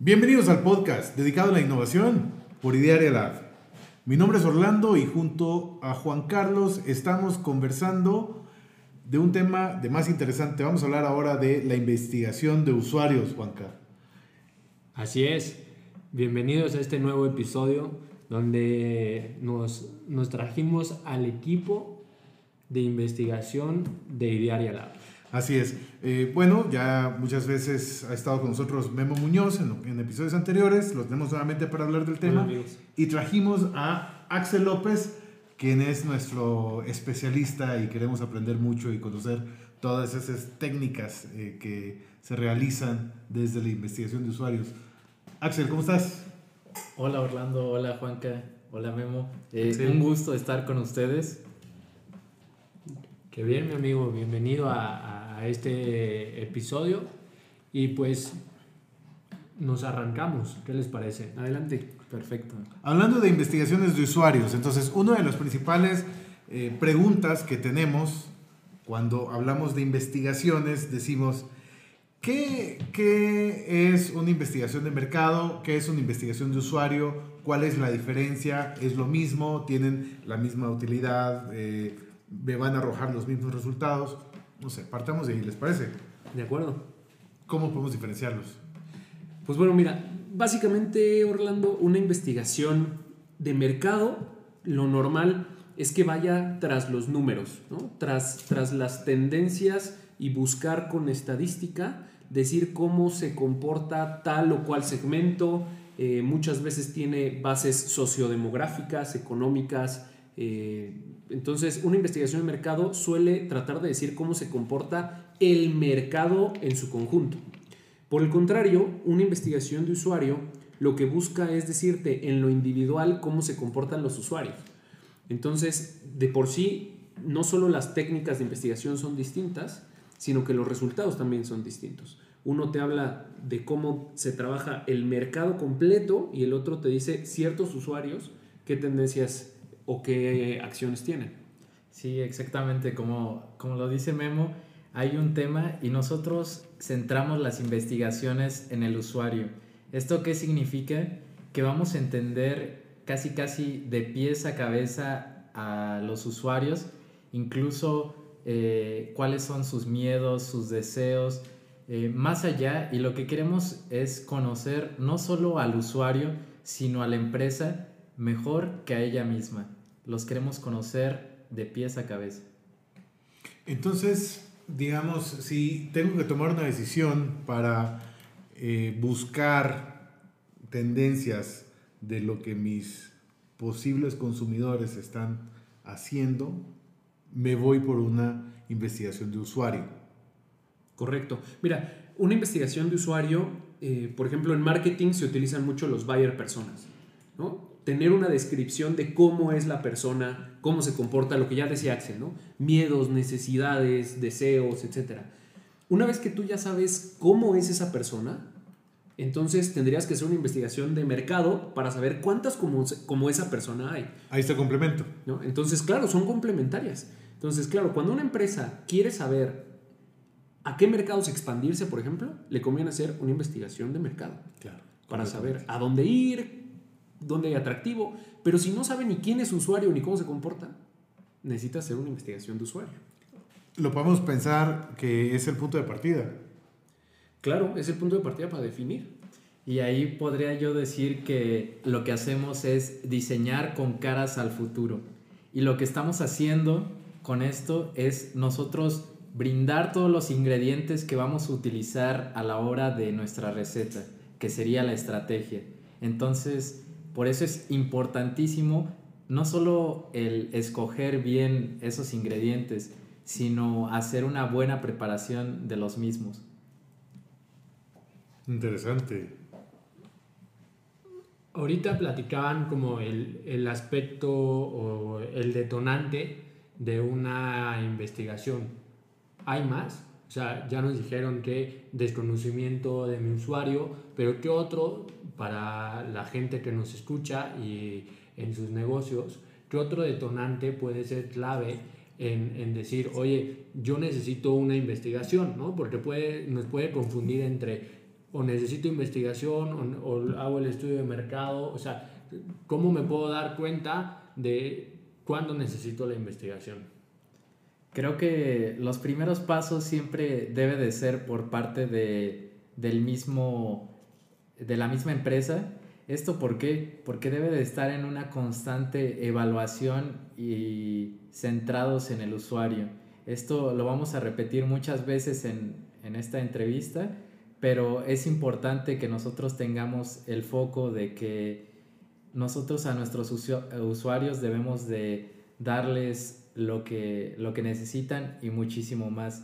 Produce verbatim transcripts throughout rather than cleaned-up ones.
Bienvenidos al podcast dedicado a la innovación por Idearia Lab. Mi nombre es Orlando y junto a Juan Carlos estamos conversando de un tema de más interesante. Vamos a hablar ahora de la investigación de usuarios, Juanca. Así es. Bienvenidos a este nuevo episodio donde nos, nos trajimos al equipo de investigación de Idearia Lab. Así es. Eh, bueno, ya muchas veces ha estado con nosotros Memo Muñoz en, en episodios anteriores. Lo tenemos nuevamente para hablar del tema. Hola, y trajimos a Axel López, quien es nuestro especialista y queremos aprender mucho y conocer todas esas técnicas eh, que se realizan desde la investigación de usuarios. Axel, ¿cómo estás? Hola Orlando, hola Juanca, hola Memo. Eh, sí. Un gusto estar con ustedes. Qué bien, mi amigo, bienvenido a, a este episodio y pues nos arrancamos. ¿Qué les parece? Adelante. Perfecto. Hablando de investigaciones de usuarios, entonces una de las principales eh, preguntas que tenemos cuando hablamos de investigaciones, decimos, ¿qué, ¿qué es una investigación de mercado? ¿Qué es una investigación de usuario? ¿Cuál es la diferencia? ¿Es lo mismo? ¿Tienen la misma utilidad? Eh, ¿Me van a arrojar los mismos resultados? No sé, partamos de ahí, ¿les parece? De acuerdo. ¿Cómo podemos diferenciarlos? Pues bueno, mira, básicamente, Orlando, una investigación de mercado, lo normal es que vaya tras los números, ¿no? Tras, tras las tendencias y buscar con estadística, decir cómo se comporta tal o cual segmento. Eh, muchas veces tiene bases sociodemográficas, económicas. Eh, entonces, una investigación de mercado suele tratar de decir cómo se comporta el mercado en su conjunto. Por el contrario, una investigación de usuario lo que busca es decirte en lo individual cómo se comportan los usuarios. Entonces, de por sí, no solo las técnicas de investigación son distintas, sino que los resultados también son distintos. Uno te habla de cómo se trabaja el mercado completo y el otro te dice ciertos usuarios qué tendencias o qué acciones tienen. Sí, exactamente, como, como lo dice Memo, hay un tema y nosotros centramos las investigaciones en el usuario. ¿Esto qué significa? Que vamos a entender casi casi de pies a cabeza a los usuarios, incluso eh, cuáles son sus miedos, sus deseos, eh, más allá, y lo que queremos es conocer no solo al usuario, sino a la empresa mejor que a ella misma. Los queremos conocer de pies a cabeza. Entonces, digamos, si tengo que tomar una decisión para eh, buscar tendencias de lo que mis posibles consumidores están haciendo, me voy por una investigación de usuario. Correcto. Mira, una investigación de usuario, eh, por ejemplo, en marketing se utilizan mucho los buyer personas, ¿no? Tener una descripción de cómo es la persona, cómo se comporta, lo que ya decía Axel, ¿no? Miedos, necesidades, deseos, etcétera. Una vez que tú ya sabes cómo es esa persona, entonces tendrías que hacer una investigación de mercado para saber cuántas como, como esa persona hay. Ahí está el complemento, ¿no? Entonces, claro, son complementarias. Entonces, claro, cuando una empresa quiere saber a qué mercados expandirse, por ejemplo, le conviene hacer una investigación de mercado. Claro, para saber a dónde ir, dónde hay atractivo, pero si no sabe ni quién es su usuario ni cómo se comporta, necesita hacer una investigación de usuario. Lo podemos pensar que es el punto de partida. Claro, es el punto de partida para definir. Y ahí podría yo decir que lo que hacemos es diseñar con caras al futuro. Y lo que estamos haciendo con esto es nosotros brindar todos los ingredientes que vamos a utilizar a la hora de nuestra receta, que sería la estrategia. Entonces, por eso es importantísimo no solo el escoger bien esos ingredientes, sino hacer una buena preparación de los mismos. Interesante. Ahorita platicaban como el, el aspecto o el detonante de una investigación. ¿Hay más? O sea, ya nos dijeron que desconocimiento de mi usuario, pero ¿qué otro para la gente que nos escucha y en sus negocios? ¿Qué otro detonante puede ser clave en, en decir, oye, yo necesito una investigación, ¿no? Porque puede, nos puede confundir entre o necesito investigación o, o hago el estudio de mercado, o sea, ¿cómo me puedo dar cuenta de cuándo necesito la investigación? Creo que los primeros pasos siempre debe de ser por parte de, del mismo, de la misma empresa. ¿Esto por qué? Porque debe de estar en una constante evaluación y centrados en el usuario. Esto lo vamos a repetir muchas veces en, en esta entrevista, pero es importante que nosotros tengamos el foco de que nosotros a nuestros usuarios debemos de darles lo que, lo que necesitan y muchísimo más.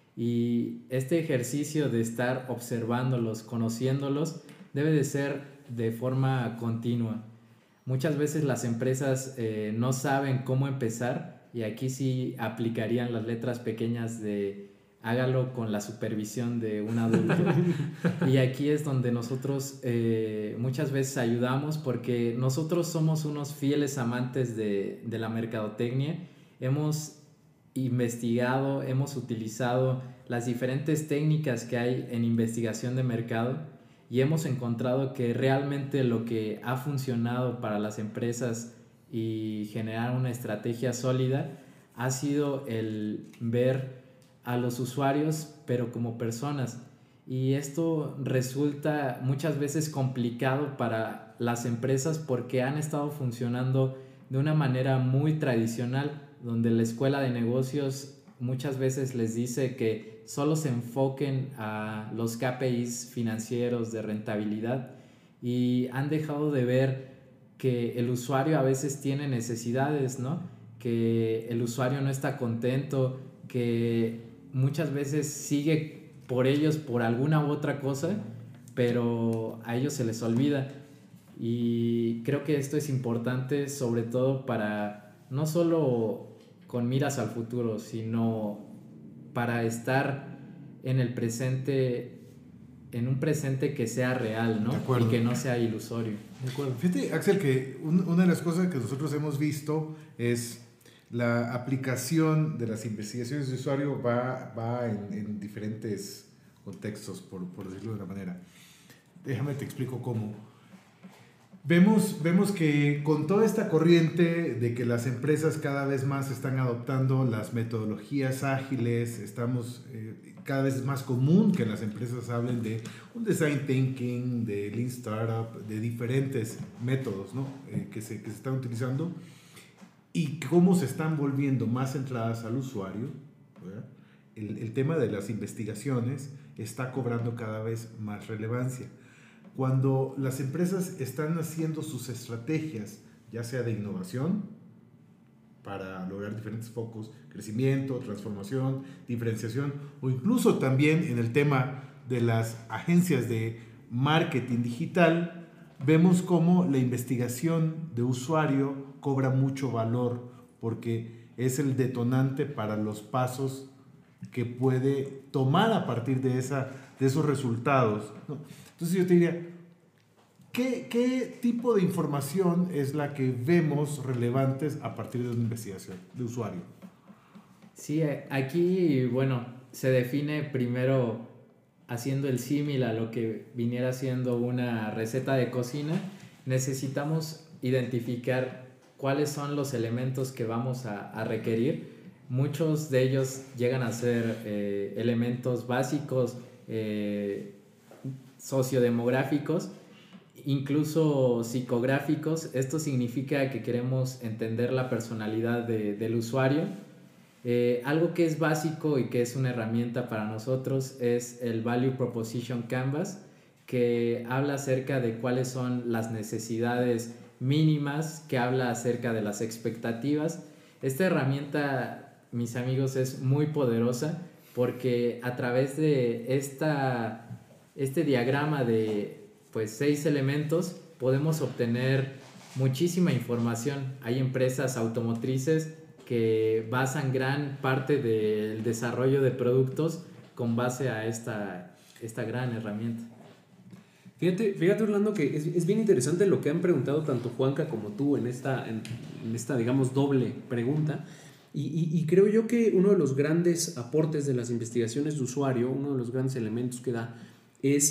Y este ejercicio de estar observándolos, conociéndolos, debe de ser de forma continua. Muchas veces las empresas eh, no saben cómo empezar, y aquí sí aplicarían las letras pequeñas de hágalo con la supervisión de un adulto. Y aquí es donde nosotros eh, muchas veces ayudamos, porque nosotros somos unos fieles amantes de, de la mercadotecnia. Hemos investigado, hemos utilizado las diferentes técnicas que hay en investigación de mercado y hemos encontrado que realmente lo que ha funcionado para las empresas y generar una estrategia sólida ha sido el ver a los usuarios pero como personas, y esto resulta muchas veces complicado para las empresas porque han estado funcionando de una manera muy tradicional, donde la escuela de negocios muchas veces les dice que solo se enfoquen a los K P Is financieros de rentabilidad, y han dejado de ver que el usuario a veces tiene necesidades, ¿no? Que el usuario no está contento, que muchas veces sigue por ellos por alguna u otra cosa, pero a ellos se les olvida. Y creo que esto es importante, sobre todo para no solo con miras al futuro, sino para estar en el presente, en un presente que sea real, ¿no? Y que no sea ilusorio. De acuerdo. Fíjate, Axel, que un, una de las cosas que nosotros hemos visto es la aplicación de las investigaciones de usuario va, va en, en diferentes contextos, por, por decirlo de una manera. Déjame te explico cómo. Vemos, vemos que con toda esta corriente de que las empresas cada vez más están adoptando las metodologías ágiles, estamos, eh, cada vez es más común que las empresas hablen de un design thinking, de lean startup, de diferentes métodos, ¿no? eh, que, se, que se están utilizando, y cómo se están volviendo más centradas al usuario. El, el tema de las investigaciones está cobrando cada vez más relevancia. Cuando las empresas están haciendo sus estrategias, ya sea de innovación, para lograr diferentes focos, crecimiento, transformación, diferenciación, o incluso también en el tema de las agencias de marketing digital, vemos cómo la investigación de usuario cobra mucho valor, porque es el detonante para los pasos que puede tomar a partir de, esa, de esos resultados, ¿no? Entonces yo te diría, ¿qué, ¿qué tipo de información es la que vemos relevantes a partir de una investigación de usuario? Sí, aquí, bueno, se define primero haciendo el símil a lo que viniera siendo una receta de cocina. Necesitamos identificar cuáles son los elementos que vamos a, a requerir. Muchos de ellos llegan a ser eh, elementos básicos, eh, sociodemográficos, incluso psicográficos. Esto significa que queremos entender la personalidad de, del usuario. Eh, algo que es básico y que es una herramienta para nosotros es el Value Proposition Canvas, que habla acerca de cuáles son las necesidades mínimas, que habla acerca de las expectativas. Esta herramienta, mis amigos, es muy poderosa porque a través de esta, este diagrama de pues, seis elementos podemos obtener muchísima información. Hay empresas automotrices que basan gran parte del desarrollo de productos con base a esta, esta gran herramienta. Fíjate, fíjate Orlando, que es, es bien interesante lo que han preguntado tanto Juanca como tú en esta, en, en esta digamos, doble pregunta. Y, y, y creo yo que uno de los grandes aportes de las investigaciones de usuario, uno de los grandes elementos que da, es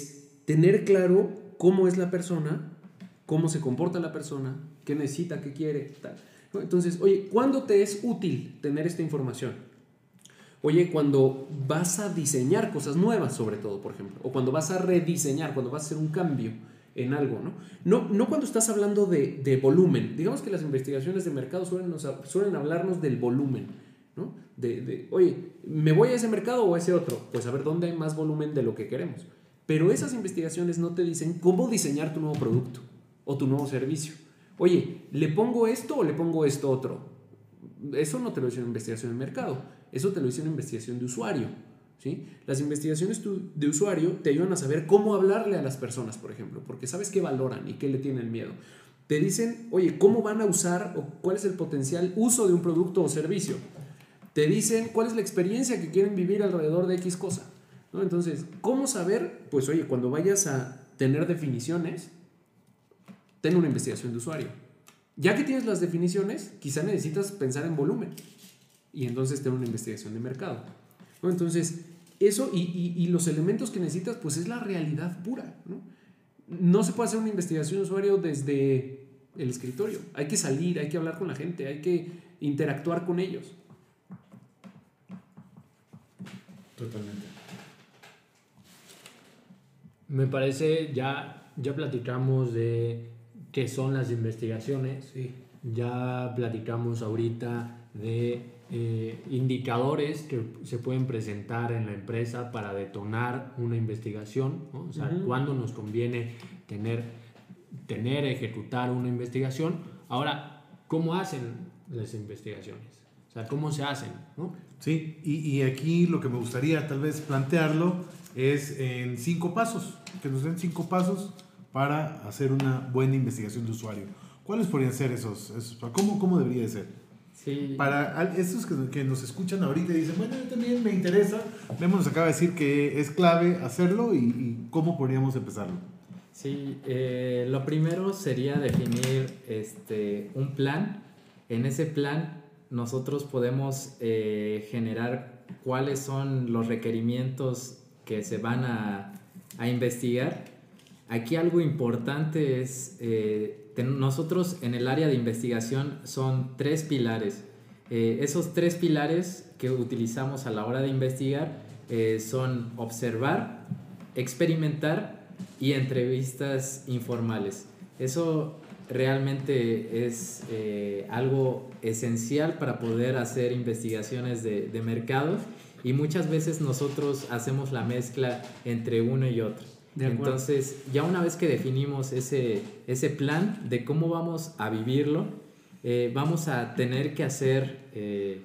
tener claro cómo es la persona, cómo se comporta la persona, qué necesita, qué quiere, tal. Entonces, oye, ¿cuándo te es útil tener esta información? Oye, cuando vas a diseñar cosas nuevas, sobre todo, por ejemplo, o cuando vas a rediseñar, cuando vas a hacer un cambio en algo, ¿no? No, no cuando estás hablando de, de volumen. Digamos que las investigaciones de mercado suelen, nos, suelen hablarnos del volumen, ¿no? De, de, oye, ¿me voy a ese mercado o a ese otro? Pues a ver dónde hay más volumen de lo que queremos. Pero esas investigaciones no te dicen cómo diseñar tu nuevo producto o tu nuevo servicio. Oye, ¿le pongo esto o le pongo esto otro? Eso no te lo dice una investigación de mercado, eso te lo dice una investigación de usuario, ¿sí? Las investigaciones de usuario te ayudan a saber cómo hablarle a las personas, por ejemplo, porque sabes qué valoran y qué le tienen miedo. Te dicen, oye, ¿cómo van a usar o cuál es el potencial uso de un producto o servicio? Te dicen cuál es la experiencia que quieren vivir alrededor de X cosa, ¿no? Entonces, ¿cómo saber? Pues oye, cuando vayas a tener definiciones, ten una investigación de usuario. Ya que tienes las definiciones, quizá necesitas pensar en volumen y entonces tener una investigación de mercado, ¿no? Entonces, eso y, y, y los elementos que necesitas, pues es la realidad pura, ¿no? No se puede hacer una investigación de usuario desde el escritorio. Hay que salir, hay que hablar con la gente, hay que interactuar con ellos. Totalmente. Me parece, ya, ya platicamos de qué son las investigaciones, Sí. ya platicamos ahorita de eh, indicadores que se pueden presentar en la empresa para detonar una investigación, ¿no? O sea, Uh-huh. cuándo nos conviene tener, tener, ejecutar una investigación. Ahora, ¿cómo hacen las investigaciones? O sea, ¿cómo se hacen, ¿no? Sí, y, y aquí lo que me gustaría tal vez plantearlo es en cinco pasos, que nos den cinco pasos para hacer una buena investigación de usuario. ¿Cuáles podrían ser esos? esos ¿Cómo, ¿Cómo debería de ser? Sí. Para estos que, que nos escuchan ahorita y dicen, bueno, yo también me interesa, Memo nos acaba de decir que es clave hacerlo y, y cómo podríamos empezarlo. Sí, eh, lo primero sería definir este, un plan. En ese plan nosotros podemos eh, generar cuáles son los requerimientos que se van a, a investigar. Aquí algo importante es, eh, ten, nosotros en el área de investigación son tres pilares. Eh, esos tres pilares que utilizamos a la hora de investigar eh, son observar, experimentar y entrevistas informales. Eso realmente es eh, algo esencial para poder hacer investigaciones de, de mercado, y muchas veces nosotros hacemos la mezcla entre uno y otro. Entonces, ya una vez que definimos ese, ese plan de cómo vamos a vivirlo, eh, vamos a tener que hacer eh,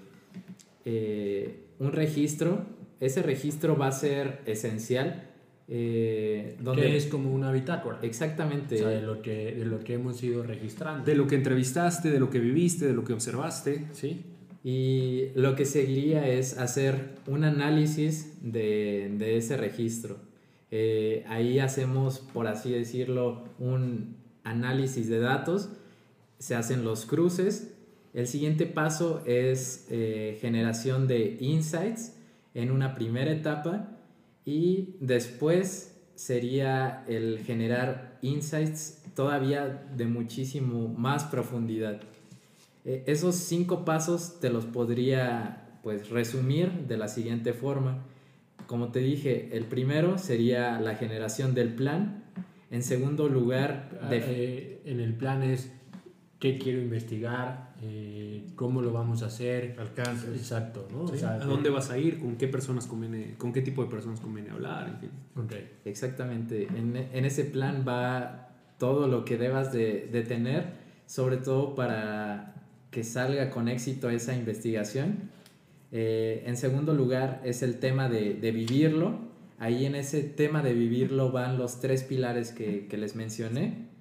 eh, un registro. Ese registro va a ser esencial. Eh, donde que es como una bitácora. Exactamente. O sea, de lo que, de lo que hemos ido registrando. De lo que entrevistaste, de lo que viviste, de lo que observaste. ¿Sí? Y lo que seguiría es hacer un análisis de, de ese registro. Eh, ahí hacemos, por así decirlo, un análisis de datos, se hacen los cruces. El siguiente paso es eh, generación de insights en una primera etapa, y después sería el generar insights todavía de muchísimo más profundidad. Eh, esos cinco pasos te los podría pues resumir de la siguiente forma. Como te dije, el primero sería la generación del plan. En segundo lugar, de... eh, en el plan es qué quiero investigar, eh, cómo lo vamos a hacer, alcances. Exacto, ¿no? Sí. O sea, ¿A dónde vas a ir? ¿Con qué personas conviene, con qué tipo de personas conviene hablar? En fin. Okay. Exactamente. En, en ese plan va todo lo que debas de, de tener, sobre todo para que salga con éxito esa investigación. Eh, en segundo lugar es el tema de, de vivirlo. Ahí en ese tema de vivirlo van los tres pilares que, que les mencioné.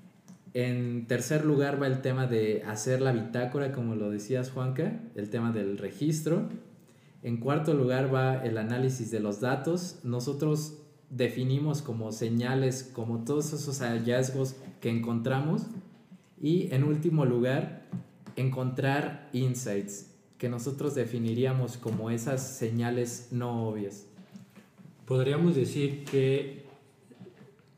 En tercer lugar va el tema de hacer la bitácora, como lo decías, Juanca, el tema del registro. En cuarto lugar va el análisis de los datos. Nosotros definimos como señales, como todos esos hallazgos que encontramos. Y en último lugar, encontrar insights, que nosotros definiríamos como esas señales no obvias. Podríamos decir que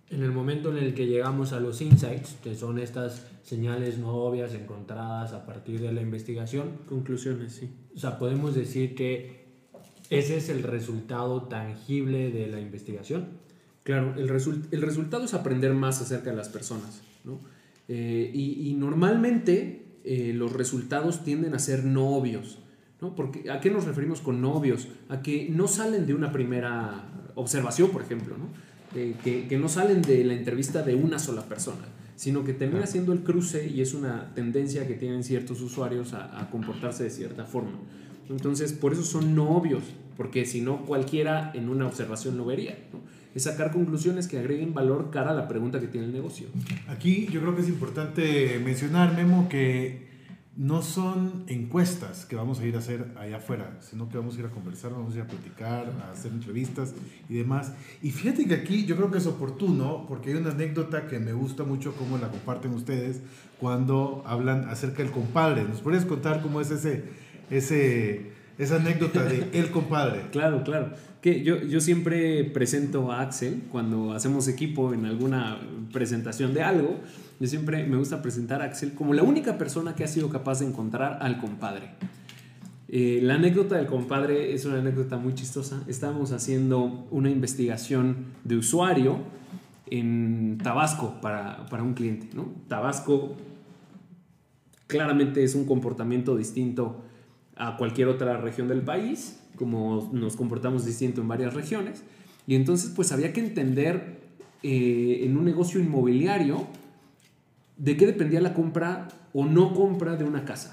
En el momento en el que llegamos a los insights, que son estas señales no obvias encontradas a partir de la investigación, Conclusiones, sí. o sea, podemos decir que ese es el resultado tangible de la investigación. Claro, el, result- el resultado es aprender más acerca de las personas, ¿no? Eh, y, y normalmente eh, los resultados tienden a ser no obvios, ¿no? Porque, ¿a qué nos referimos con no obvios? A que no salen de una primera observación, por ejemplo, ¿no? Eh, que, que no salen de la entrevista de una sola persona, sino que termina siendo el cruce y es una tendencia que tienen ciertos usuarios a, a comportarse de cierta forma. Entonces, por eso son no obvios, porque si no, cualquiera en una observación lo vería, ¿no? Es sacar conclusiones que agreguen valor cara a la pregunta que tiene el negocio. Aquí yo creo que es importante mencionar, Memo, que no son encuestas que vamos a ir a hacer allá afuera, sino que vamos a ir a conversar, vamos a ir a platicar, a hacer entrevistas y demás. Y fíjate que aquí yo creo que es oportuno, porque hay una anécdota que me gusta mucho cómo la comparten ustedes cuando hablan acerca del compadre. ¿Nos podrías contar cómo es ese, ese, esa anécdota de el compadre? Claro, claro. Que yo, yo siempre presento a Axel cuando hacemos equipo en alguna presentación de algo. Yo siempre me gusta presentar a Axel como la única persona que ha sido capaz de encontrar al compadre. Eh, la anécdota del compadre es una anécdota muy chistosa. Estábamos haciendo una investigación de usuario en Tabasco para, para un cliente, ¿no? Tabasco claramente es un comportamiento distinto a cualquier otra región del país, como nos comportamos distinto en varias regiones, y entonces pues había que entender eh, en un negocio inmobiliario de qué dependía la compra o no compra de una casa.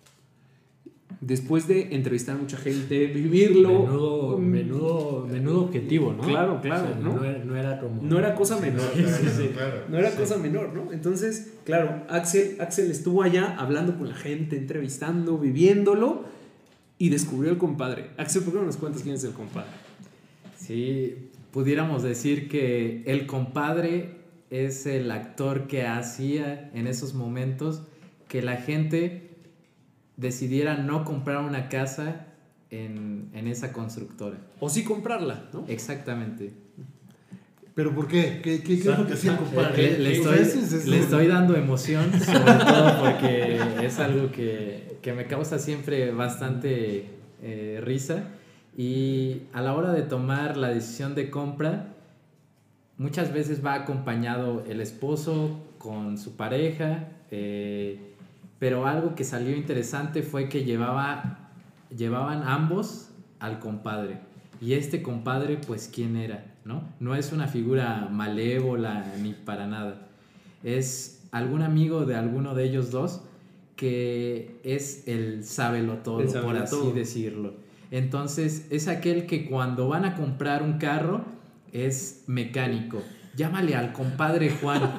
Después de entrevistar a mucha gente, vivirlo... Menudo, menudo, menudo objetivo, ¿no? Claro, claro, O sea, ¿no? No era, no era como... No era cosa menor. Sí, Sí, sí. claro. No era Sí. cosa menor, ¿no? Entonces, claro, Axel, Axel estuvo allá hablando con la gente, entrevistando, viviéndolo, y descubrió el compadre. Axel, ¿por qué no nos cuentas quién es el compadre? Sí, pudiéramos decir que el compadre es el actor que hacía en esos momentos que la gente decidiera no comprar una casa en, en esa constructora. O sí comprarla, ¿no? Exactamente. ¿Pero por qué? ¿Qué, qué, qué es lo que hacía el compadre? Le, le O estoy, sea, ese es- ese le es- estoy dando emoción, sobre todo porque es algo que, que me causa siempre bastante eh, risa. Y a la hora de tomar la decisión de compra, muchas veces va acompañado el esposo con su pareja, eh, pero algo que salió interesante fue que llevaba, llevaban ambos al compadre. Y este compadre, pues, ¿quién era? ¿No? No es una figura malévola ni para nada. Es algún amigo de alguno de ellos dos que es el sábelotodo, El por así sábelotodo. decirlo. Entonces, es aquel que cuando van a comprar un carro es mecánico. Llámale al compadre Juan.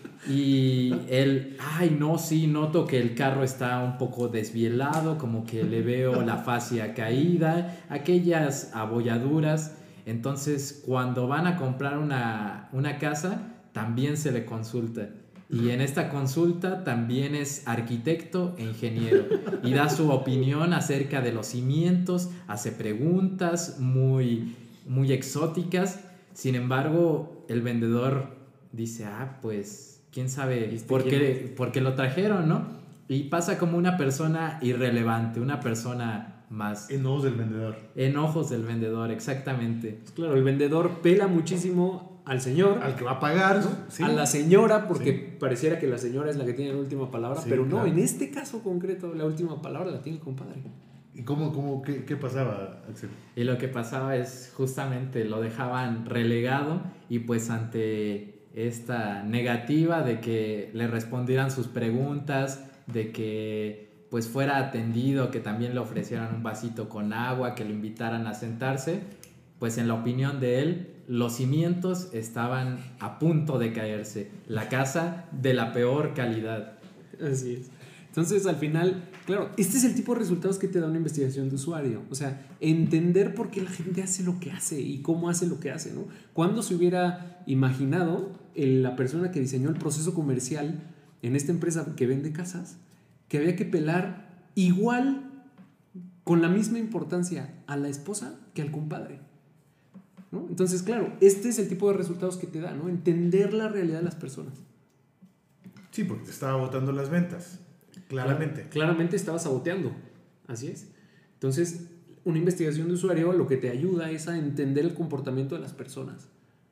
Y él, ay, no, sí, noto que el carro está un poco desvielado, como que le veo la fascia caída, aquellas abolladuras. Entonces, cuando van a comprar una, una casa, también se le consulta. Y en esta consulta también es arquitecto e ingeniero. Y da su opinión acerca de los cimientos, hace preguntas muy, muy exóticas. Sin embargo, el vendedor dice, ah, pues, quién sabe por qué, por qué lo trajeron, ¿no? Y pasa como una persona irrelevante, una persona más. En ojos del vendedor. En ojos del vendedor, exactamente. Pues claro, el vendedor pela muchísimo al señor, Al que va a pagar, ¿no? Sí. a la señora, porque Sí. pareciera que la señora es la que tiene la última palabra, Sí, pero no, claro. en este caso concreto la última palabra la tiene el compadre. ¿Y cómo, cómo, qué, qué pasaba, Axel? Y lo que pasaba es justamente lo dejaban relegado y pues ante esta negativa de que le respondieran sus preguntas, de que pues fuera atendido, que también le ofrecieran un vasito con agua, que lo invitaran a sentarse, pues en la opinión de él, los cimientos estaban a punto de caerse, la casa de la peor calidad. Así es. Entonces, al final, claro, este es el tipo de resultados que te da una investigación de usuario. O sea, entender por qué la gente hace lo que hace y cómo hace lo que hace, ¿no? ¿Cuándo se hubiera imaginado el- la persona que diseñó el proceso comercial en esta empresa que vende casas, que había que pelar igual, con la misma importancia, a la esposa que al compadre? ¿no? Entonces, claro, este es el tipo de resultados que te da, ¿no? Entender la realidad de las personas. Sí, porque te estaba botando las ventas, claramente. Claramente estaba saboteando, así es. Entonces, una investigación de usuario lo que te ayuda es a entender el comportamiento de las personas.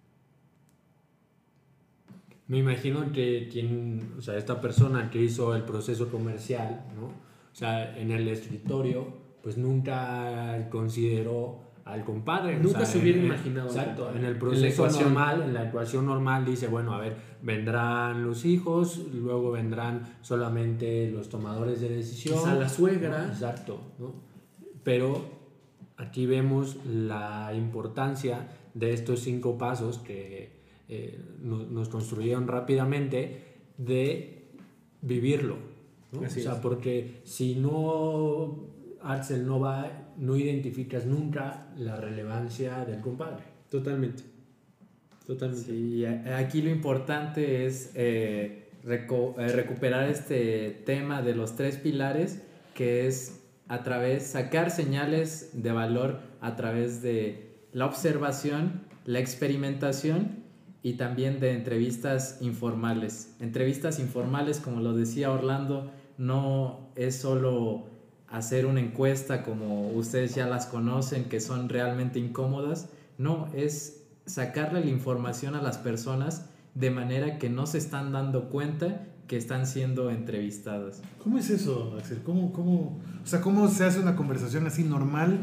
Me imagino que quien, o sea, esta persona que hizo el proceso comercial, ¿no? O sea, en el escritorio, pues nunca consideró al compadre. Nunca o sea, se hubiera en, imaginado. Exacto, compadre. en el proceso en normal, en la ecuación normal dice, bueno, a ver, vendrán los hijos, luego vendrán solamente los tomadores de decisión. Quizá la suegra. ¿no? Exacto, ¿no? Pero aquí vemos la importancia de estos cinco pasos que eh, nos, nos construyeron rápidamente de vivirlo, ¿no? Así o sea, es. porque si no, Axel, no va, no identificas nunca la relevancia del compadre. Totalmente. Totalmente. Sí, aquí lo importante es eh, reco- eh, recuperar este tema de los tres pilares, que es a través, sacar señales de valor a través de la observación, la experimentación y también de entrevistas informales. Entrevistas informales, como lo decía Orlando, no es solo hacer una encuesta como ustedes ya las conocen, que son realmente incómodas. No, es sacarle la información a las personas de manera que no se están dando cuenta que están siendo entrevistadas. ¿Cómo es eso, Axel? ¿Cómo, cómo, o sea, ¿cómo se hace una conversación así normal?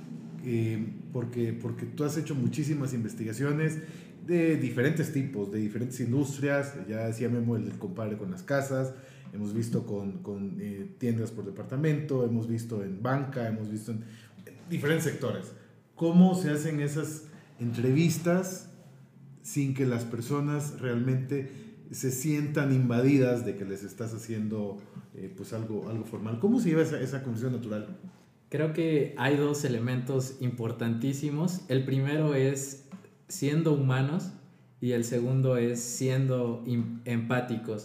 Eh, porque, porque tú has hecho muchísimas investigaciones de diferentes tipos, de diferentes industrias. Ya decía Memo el compadre con las casas. Hemos visto con, con eh, tiendas por departamento, hemos visto en banca, hemos visto en, en diferentes sectores. ¿Cómo se hacen esas entrevistas sin que las personas realmente se sientan invadidas de que les estás haciendo eh, pues algo, algo formal? ¿Cómo se lleva esa, esa conversación natural? Creo que hay dos elementos importantísimos. El primero es siendo humanos y el segundo es siendo empáticos.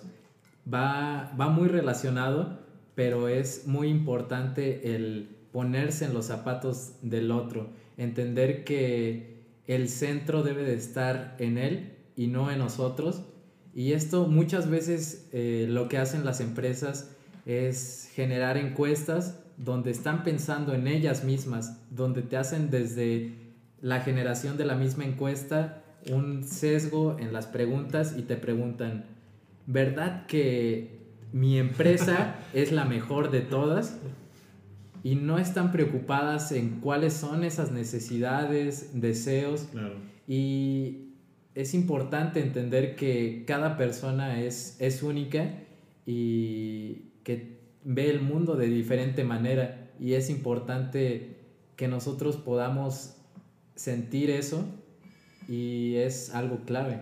Va, va muy relacionado, pero es muy importante el ponerse en los zapatos del otro, entender que el centro debe de estar en él y no en nosotros. Y esto muchas veces eh, lo que hacen las empresas es generar encuestas donde están pensando en ellas mismas, donde te hacen desde la generación de la misma encuesta un sesgo en las preguntas y te preguntan, ¿verdad que mi empresa es la mejor de todas? Y no están preocupadas en cuáles son esas necesidades, deseos. Claro. Y es importante entender que cada persona es, es única y que ve el mundo de diferente manera, y es importante que nosotros podamos sentir eso, y es algo clave.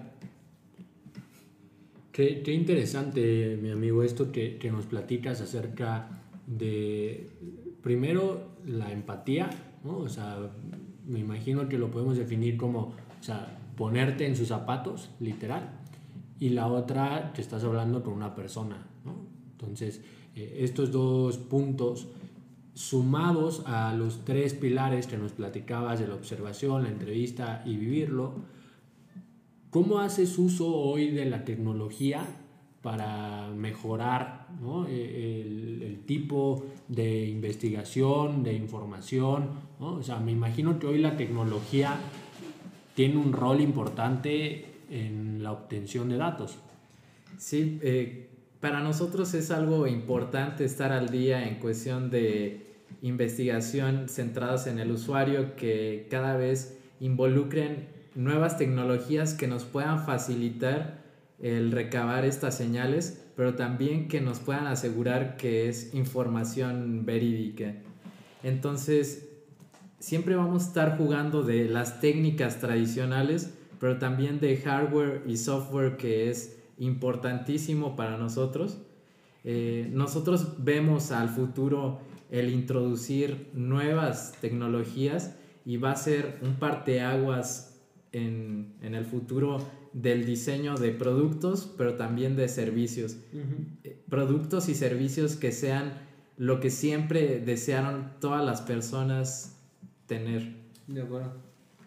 Qué, qué interesante, mi amigo, esto que, que nos platicas acerca de, primero, la empatía, ¿no? O sea, me imagino que lo podemos definir como, o sea, ponerte en sus zapatos, literal, y la otra, que estás hablando con una persona, ¿no? Entonces, eh, estos dos puntos, sumados a los tres pilares que nos platicabas de la observación, la entrevista y vivirlo, ¿cómo haces uso hoy de la tecnología para mejorar, ¿no? el, el tipo de investigación, de información, ¿no? O sea, me imagino que hoy la tecnología tiene un rol importante en la obtención de datos. Sí, eh, para nosotros es algo importante estar al día en cuestión de investigación centradas en el usuario, que cada vez involucren nuevas tecnologías que nos puedan facilitar el recabar estas señales, pero también que nos puedan asegurar que es información verídica. Entonces, siempre vamos a estar jugando de las técnicas tradicionales, pero también de hardware y software, que es importantísimo para nosotros. Eh, nosotros vemos al futuro el introducir nuevas tecnologías, y va a ser un parteaguas en, en el futuro del diseño de productos, pero también de servicios. Uh-huh. Eh, productos y servicios que sean lo que siempre desearon todas las personas tener. De acuerdo.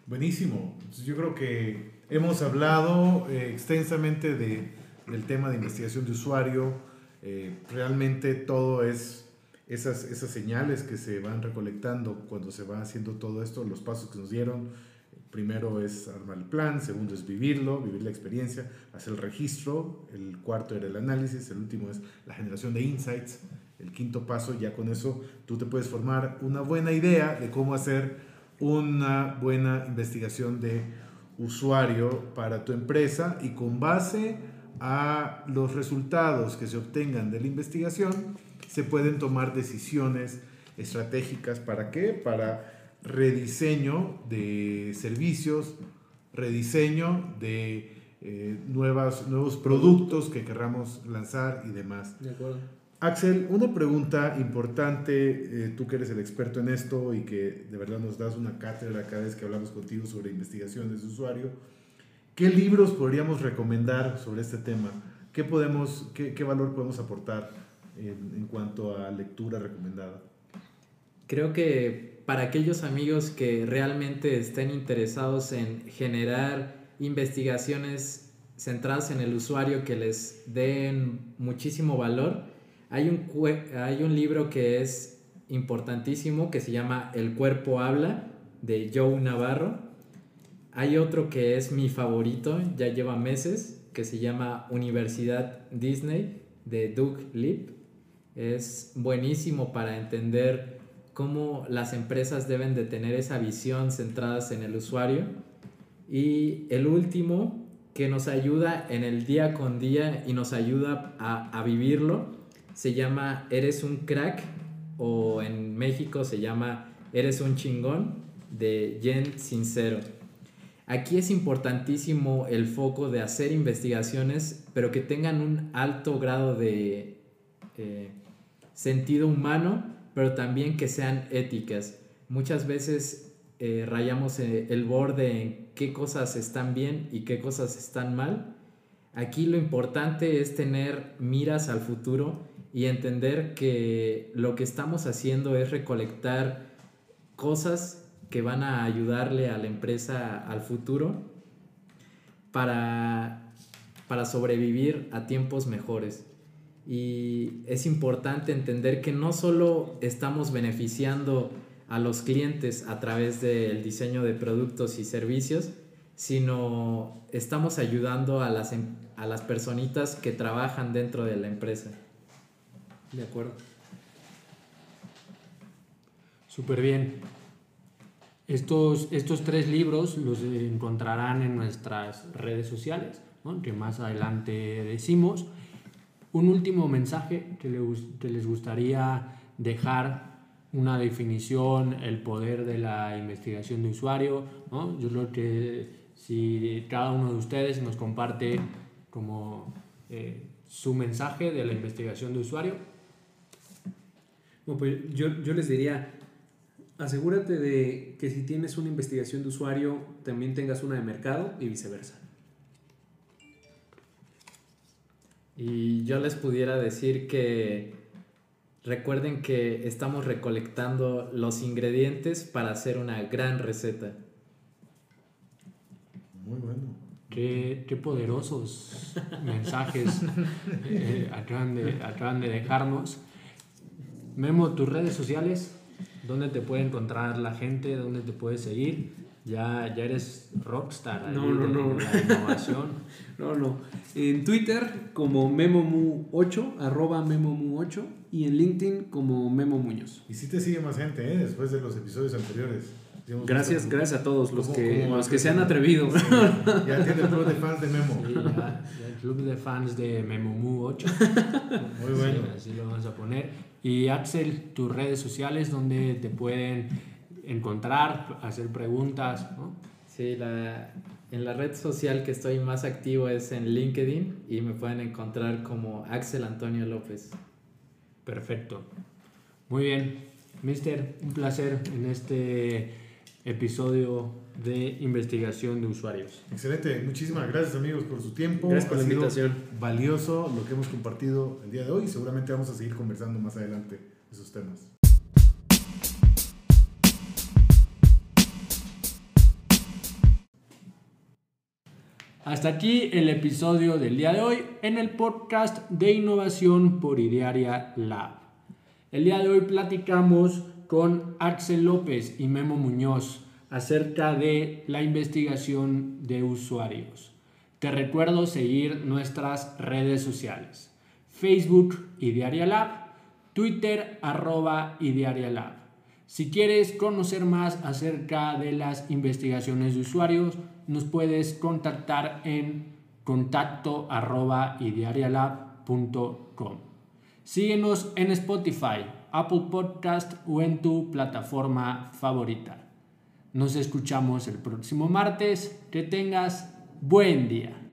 Buenísimo. Yo creo que hemos hablado eh, extensamente de, del tema de investigación de usuario. Eh, realmente todo es esas, esas señales que se van recolectando cuando se va haciendo todo esto, los pasos que nos dieron. Primero es armar el plan, segundo es vivirlo, vivir la experiencia, hacer el registro, el cuarto era el análisis, el último es la generación de insights, el quinto paso, ya con eso tú te puedes formar una buena idea de cómo hacer una buena investigación de usuario para tu empresa, y con base a los resultados que se obtengan de la investigación se pueden tomar decisiones estratégicas. ¿Para qué? Para rediseño de servicios, rediseño de eh, nuevas, nuevos productos que querramos lanzar y demás. De acuerdo. Axel, una pregunta importante, eh, tú que eres el experto en esto y que de verdad nos das una cátedra cada vez que hablamos contigo sobre investigaciones de usuario. ¿Qué libros podríamos recomendar sobre este tema? ¿Qué, podemos, qué, qué valor podemos aportar en, en cuanto a lectura recomendada? Creo que para aquellos amigos que realmente estén interesados en generar investigaciones centradas en el usuario que les den muchísimo valor, hay un, hay un libro que es importantísimo que se llama El cuerpo habla, de Joe Navarro. Hay otro que es mi favorito, ya lleva meses, que se llama Universidad Disney, de Doug Lipp. Es buenísimo para entender cómo las empresas deben de tener esa visión centradas en el usuario. Y el último, que nos ayuda en el día con día y nos ayuda a, a vivirlo, se llama Eres un crack, o en México se llama Eres un chingón, de Jen Sincero. Aquí es importantísimo el foco de hacer investigaciones, pero que tengan un alto grado de eh, sentido humano, pero también que sean éticas. Muchas veces eh, rayamos el borde en qué cosas están bien y qué cosas están mal. Aquí lo importante es tener miras al futuro y entender que lo que estamos haciendo es recolectar cosas que van a ayudarle a la empresa al futuro para, para sobrevivir a tiempos mejores. Y es importante entender que no solo estamos beneficiando a los clientes a través del diseño de productos y servicios, sino estamos ayudando a las, a las personitas que trabajan dentro de la empresa. De acuerdo. Súper bien. Estos, estos tres libros los encontrarán en nuestras redes sociales, ¿no?, que más adelante decimos. Un último mensaje que, le, que les gustaría dejar, una definición, el poder de la investigación de usuario, ¿no? Yo creo que si cada uno de ustedes nos comparte como eh, su mensaje de la investigación de usuario. Bueno, pues yo, yo les diría, asegúrate de que si tienes una investigación de usuario, también tengas una de mercado y viceversa. Y yo les pudiera decir que recuerden que estamos recolectando los ingredientes para hacer una gran receta. Muy bueno. Qué, qué poderosos mensajes eh, acaban, de, acaban de dejarnos. Memo, tus redes sociales, ¿dónde te puede encontrar la gente? ¿Dónde te puede seguir? Ya, ya eres rockstar. No, no, de, no. de la innovación. No, no. En Twitter como memomu ocho, arroba memomu ocho, y en LinkedIn como Memo Muñoz. Y sí te sigue más gente, ¿eh? Después de los episodios anteriores. Digamos, Gracias, ¿cómo, gracias a todos los cómo, que, cómo los que se han atrevido. Sí, ya tiene el club de fans de Memo. Sí, ya, ya el club de fans de Memomu ocho. Muy bueno. Sí, así lo vamos a poner. Y Axel, tus redes sociales, ¿dónde te pueden encontrar, hacer preguntas, ¿no? Sí, la, en la red social que estoy más activo es en LinkedIn y me pueden encontrar como Axel Antonio López. Perfecto. Muy bien. Mister, un placer en este episodio de investigación de usuarios. Excelente. Muchísimas gracias, amigos, por su tiempo. Gracias por Ha la sido invitación. valioso lo que hemos compartido el día de hoy y seguramente vamos a seguir conversando más adelante de esos temas. Hasta aquí el episodio del día de hoy en el podcast de innovación por Idearia Lab. El día de hoy platicamos con Axel López y Memo Muñoz acerca de la investigación de usuarios. Te recuerdo seguir nuestras redes sociales: Facebook Idearia Lab, Twitter arroba Idearia Lab. Si quieres conocer más acerca de las investigaciones de usuarios, nos puedes contactar en contacto arroba idearialab punto com. Síguenos en Spotify, Apple Podcast o en tu plataforma favorita. Nos escuchamos el próximo martes. Que tengas buen día.